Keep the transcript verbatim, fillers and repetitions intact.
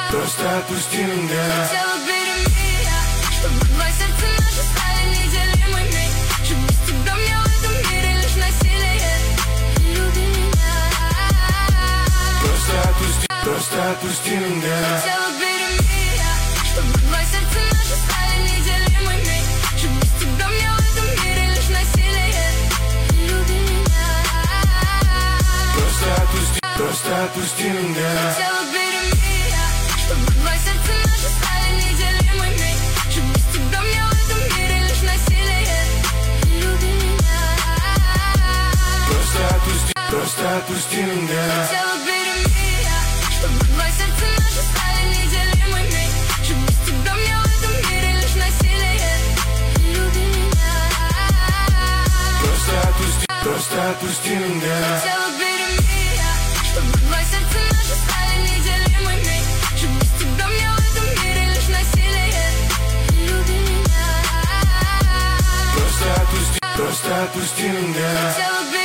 просто отпусти меня. Забери меня, чтобы два сердца наши стали неделимыми. Чтоб без тебя мне в этом мире лишь насилие. Люби меня. Просто отпусти, просто отпусти меня. Забери меня, чтобы два сердца наши стали неделимыми. Чтоб без тебя мне в этом мире лишь насилие. Люби меня. Просто отпусти, просто отпусти меня. Забери меня, чтобы два сердца наши стали неделимыми. Чтоб без тебя мне в этом мире лишь насилие. Люби меня. Просто отпусти, просто отпусти меня. Забери меня, чтобы два сердца наши стали неделимыми. Чтоб без тебя мне в этом мире лишь насилие. Люби меня. Просто отпусти, просто отпусти меня. Забери меня, чтобы два сердца наши стали неделимыми. Чтоб без тебя мне в этом мире лишь насилие. Люби меня. Просто отпусти, просто отпусти меня. Забери